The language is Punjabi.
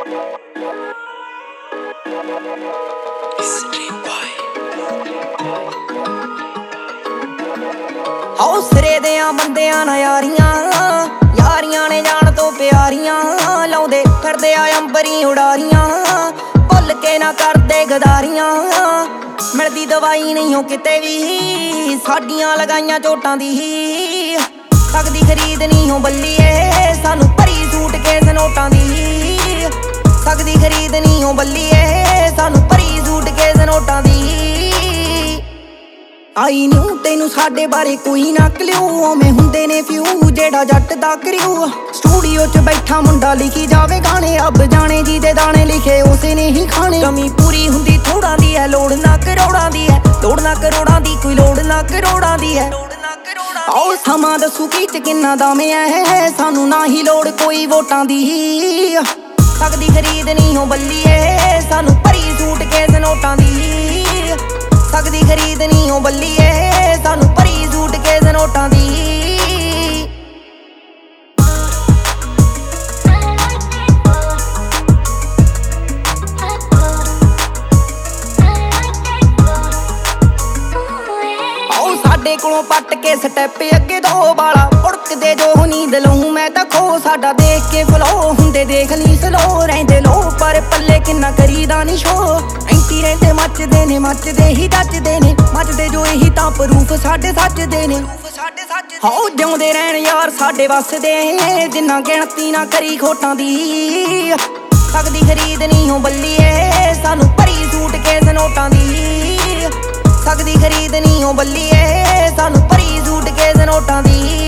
ਹੌਸਰੇ ਦਿਆਂ ਬੰਦਿਆਂ ਨਾਲ ਯਾਰੀਆਂ ਨੇ ਜਾਣ ਤੋਂ ਪਿਆਰੀਆਂ ਲਾਉਂਦੇ ਫਿਰਦੇ ਆ ਅੰਬਰੀ ਉਡਾਰੀਆਂ ਭੁੱਲ ਕੇ ਨਾ ਕਰਦੇ ਗਦਾਰੀਆਂ ਮਿਲਦੀ ਦਵਾਈ ਨਹੀਂ ਹੋ ਕਿਤੇ ਵੀ ਸਾਡੀਆਂ ਲਗਾਈਆਂ ਚੋਟਾਂ ਦੀ ਸਕਦੀ ਖਰੀਦ ਨਹੀਂ ਹੋ ਬੱਲੀਏ ਸਾਨੂੰ ਭਰੀ ਸੂਟਕੇਸ ਨੋਟਾਂ ਦੀ ਸਕਦੀ ਖਰੀਦ ਨਹੀਂ ਹੋ ਬੱਲੀਏ ਸਾਨੂੰ ਭਰੀ ਸੂਟਕੇਸ ਨੋਟਾਂ ਦੀ ਆਈ ਨੂੰ ਤੈਨੂੰ ਸਾਡੇ ਬਾਰੇ ਕੋਈ ਨਾ ਕਲਿਓ ਓਵੇਂ ਹੁੰਦੇ ਨੇ ਫਿਊ ਜਿਹੜਾ ਜੱਟ ਦਾ ਕਰਿਓ ਸਟੂਡੀਓ 'ਚ ਬੈਠਾ ਮੁੰਡਾ ਲਿਖੀ ਜਾਵੇ ਗਾਣੇ ਅੱਬ ਜਾਣੇ ਜਿਹਦੇ ਦਾਣੇ ਲਿਖੇ ਉਸੇ ਨੇ ਹੀ ਖਾਣੇ ਕਮੀ ਪੂਰੀ ਹੁੰਦੀ ਥੋੜਾਂ ਦੀ ਹੈ ਲੋੜ ਨਾ ਕਰੋੜਾਂ ਦੀ ਹੈ ਲੋੜ ਨਾ ਕਰੋੜਾਂ ਦੀ ਕੋਈ ਲੋੜ ਨਾ ਕਰੋੜਾਂ ਦੀ ਹੈ ਆਓ ਸਮਾਂ ਦੱਸੂ ਕੀ ਚ ਕਿੰਨਾ ਦਾਮੇ ਐ ਸਾਨੂੰ ਨਾ ਹੀ ਲੋੜ ਕੋਈ ਵੋਟਾਂ ਦੀ ਸਕਦੀ ਖਰੀਦ ਨਹੀਂ ਹੋ ਬੱਲੀਏ ਸਾਨੂੰ ਭਰੀ ਸੂਟਕੇਸ ਨੋਟਾਂ ਦੀ ਸਕਦੀ ਖਰੀਦ ਨਹੀਂ ਹੋ ਬੱਲੀਏ ਸਾਨੂੰ ਭਰੀ ਸੂਟਕੇਸ ਨੋਟਾਂ ਦੀ ਸਾਡੇ ਕੋਲੋਂ ਪੱਟ ਕੇ ਸਟੈਪ ਅੱਗੇ ਦੋ ਵਾਲਾ ਉੜਕਦੇ ਜੋ ਨੀਂਦ ਲਊ ਮੈਂ ਤਾਂ ਖੋ ਸਾਡਾ ਦੇਖ ਕੇ ਫਲੋ ਹੁੰਦੇ ਦੇਖ ਲਈ ਸਲੋ ਰਹਿੰਦੇ ਲੋ ਪਰ ਪੱਲੇ ਕਿੰਨਾ ਕਰੀਦਾ ਨੀ ਸ਼ੋ ਐਂਟੀ ਰਹਿੰਦੇ ਮੱਚਦੇ ਹੀ ਦੱਜਦੇ ਨੇ ਮੱਚਦੇ ਜੋ ਇਹੀ ਤਾਂ ਪ੍ਰੂਫ ਸਾਡੇ ਸੱਚਦੇ ਨੇ ਹੋ ਜਿਉਂਦੇ ਰਹਿਣ ਯਾਰ ਸਾਡੇ ਵੱਸਦੇ ਜਿੰਨਾ ਗਿਣਤੀ ਨਾ ਕਰੀ ਖੋਟਾਂ ਦੀ ਸਕਦੀ ਖਰੀਦ ਨਹੀਂ ਹੋ ਬੱਲੀਏ ਸਾਨੂੰ ਭਰੀ ਸੂਟਕੇਸ ਨੋਟਾਂ ਦੀ ਸਕਦੀ ਖਰੀਦ ਨਹੀਂ ਹੋ ਬੱਲੀਏ ਸਾਨੂੰ ਭਰੀ ਸੂਟਕੇਸ ਨੋਟਾਂ ਦੀ